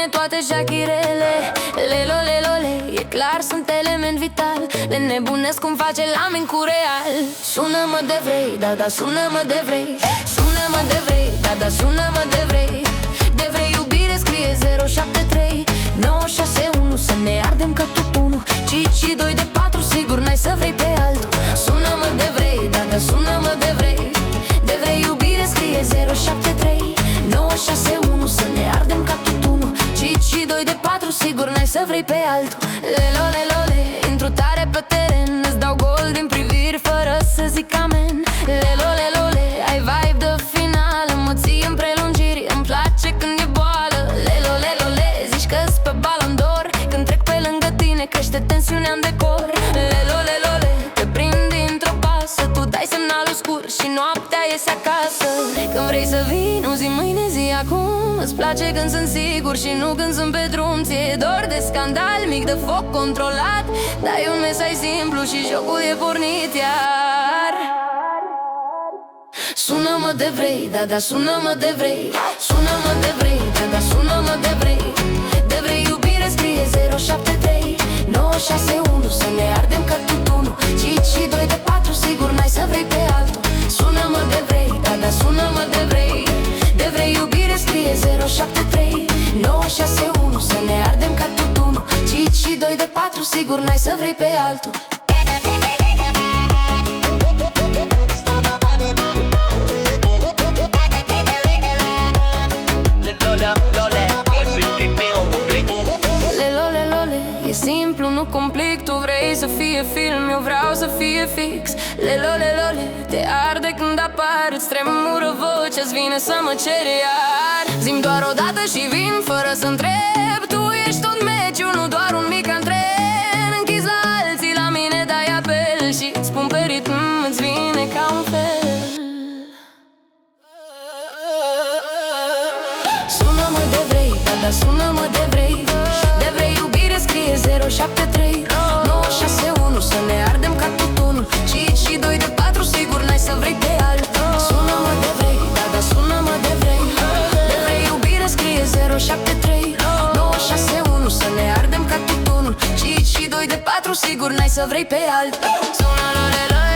toate șachirele. Lelo, lelo, le, e clar, sunt element vital. Le nebunesc cum face lamin cu real. Sună-mă de vrei, da, da, sună-mă de vrei. Sună-mă de vrei, da, da, sună-mă de vrei. De vrei iubire scrie 073 961. Să ne ardem ca tutunul. 5 și 2 de 4, sigur n-ai să vrei pe altul. Sună-mă de vrei, da, da, sună-mă de vrei. De vrei iubire scrie 073 961. Să ne ardem ca tutunul. 5 și 2 de 4, sigur n-ai să vrei pe altul. Lelo, lelo, le, intru tare pe teren. Îți dau gol din priviri fără să zic amen. Lelo, lelo, le, ai vibe de finală. Mă ții în prelungiri, îmi place când e boală. Lelo, lelo, le, zici că-s pe Ballon d'Or. Când trec pe lângă tine crește tensiunea în decor. Lelo, lelo, le, te prind dintr-o pasă. Tu dai semnalul scurt și noaptea iese acasă. Când vrei să vii, nu zi mâine, zi acum. Îți place când sunt sigur și nu când sunt pe drum. Ți-e dor de scandal, mic de foc controlat. Dai un mesaj simplu și jocul e pornit iar. Sună-mă de vrei, da, da, sună-mă de vrei. Sună-mă de vrei, da, da, sună-mă de vrei. De vrei iubire scrie 073 961. Să ne ardem ca tutunul. 5 și 2 de 4, sigur n-ai să vrei pe altul. Sună-mă de vrei, da, da, sună-mă de vrei. De vrei iubire scrie 073 961. Să ne ardem ca tutunul. 5 și 2 de 4, sigur n-ai să vrei pe altul. E simplu, nu complic. Tu vrei să fie film, eu vreau să fie fix. Lelo, lelo, le, te arde când apar. Îți tremură vocea-ți vine să mă ceri iar. Zi-mi doar o dată și vin fără să întreb. Tu ești un meciu, nu doar un mic antren. Închizi la alții, la mine dai apel. Și spun pe ritm, îți vine ca un fel. Sună-mă de vrei, da, da, sună-mă de vrei. De vrei iubire scrie 073 961. Să ne ardem ca tutunul. 5 și 2 de 4, sigur n-ai să vrei pe altul. Sună-mă de vrei, da, da, sună-mă de vrei. De vrei iubire scrie 073 961. Să ne ardem ca tutunul. 5 și 2 de 4, sigur n-ai să vrei pe altul. Sună-mă de vrei.